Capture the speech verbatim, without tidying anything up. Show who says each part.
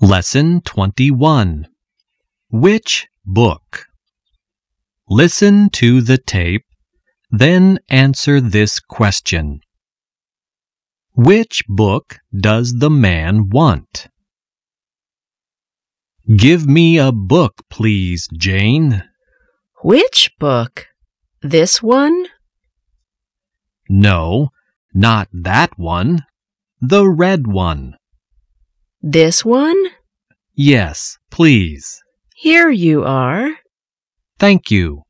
Speaker 1: Lesson twenty-one. Which book? Listen to the tape, then answer this question. Which book does the man want? Give me a book, please, Jane.
Speaker 2: Which book? This one?
Speaker 1: No, not that one. The red one.
Speaker 2: This one?
Speaker 1: Yes, please.
Speaker 2: Here you are.
Speaker 1: Thank you.